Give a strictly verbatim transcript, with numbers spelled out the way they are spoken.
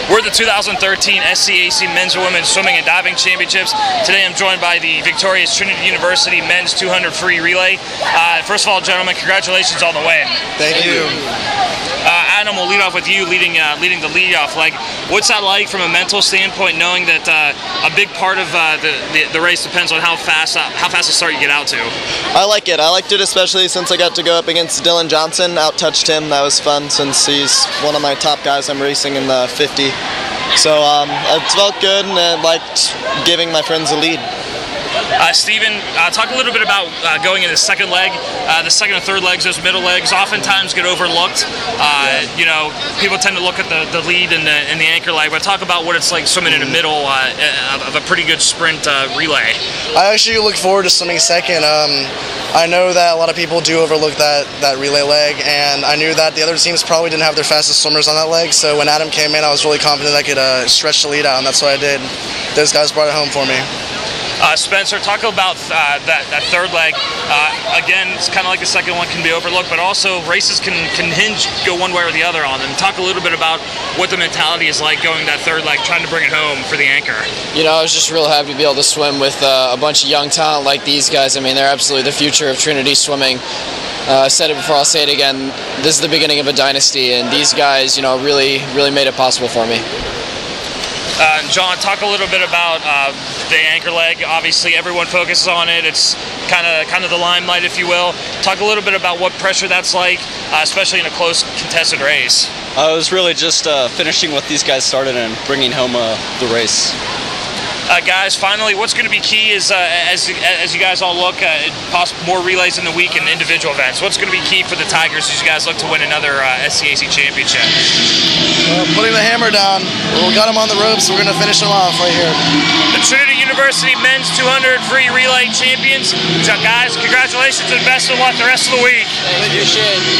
We're the two thousand thirteen S C A C Men's and Women's Swimming and Diving Championships. Today I'm joined by the victorious Trinity University Men's two hundred Free Relay. Uh, first of all, gentlemen, congratulations on the win. Thank you. Uh, Adam, we'll lead off with you leading uh, leading the lead-off leg. What's that like from a mental standpoint, knowing that uh, a big part of uh, the, the the race depends on how fast uh, how fast a start you get out to? I like it. I liked it especially since I got to go up against Dylan Johnson. Out-touched him. That was fun since he's one of my top guys I'm racing in the fifty. So um, it felt good, and I liked giving my friends a lead. Uh, Steven, uh, talk a little bit about uh, going into the second leg. Uh, the second and third legs, those middle legs, oftentimes get overlooked. Uh, you know, people tend to look at the, the lead and the, and the anchor leg, but talk about what it's like swimming in the middle uh, of a pretty good sprint uh, relay. I actually look forward to swimming second. Um, I know that a lot of people do overlook that, that relay leg, and I knew that the other teams probably didn't have their fastest swimmers on that leg, so when Adam came in, I was really confident I could uh, stretch the lead out, and that's what I did. Those guys brought it home for me. Uh, Spencer, talk about uh, that, that third leg. Uh, again, it's kind of like the second one can be overlooked, but also races can, can hinge, go one way or the other on them. Talk a little bit about what the mentality is like going that third leg, trying to bring it home for the anchor. You know, I was just real happy to be able to swim with uh, a bunch of young talent like these guys. I mean, they're absolutely the future of Trinity swimming. Uh, I said it before, I'll say it again. This is the beginning of a dynasty, and these guys, you know, really, really made it possible for me. Uh, John, talk a little bit about uh, the anchor leg. Obviously, everyone focuses on it. It's kind of kind of the limelight, if you will. Talk a little bit about what pressure that's like, uh, especially in a close, contested race. I was really just uh, finishing what these guys started and bringing home uh, the race. Uh, guys, finally, what's going to be key is uh, as as you guys all look at uh, more relays in the week and individual events. What's going to be key for the Tigers as you guys look to win another uh, S C A C championship? Uh, putting the hammer down. We got them on the ropes. We're going to finish them off right here. The Trinity University Men's two hundred Free Relay Champions. Guys, congratulations and best of luck the rest of the week. Thank you. Appreciate it.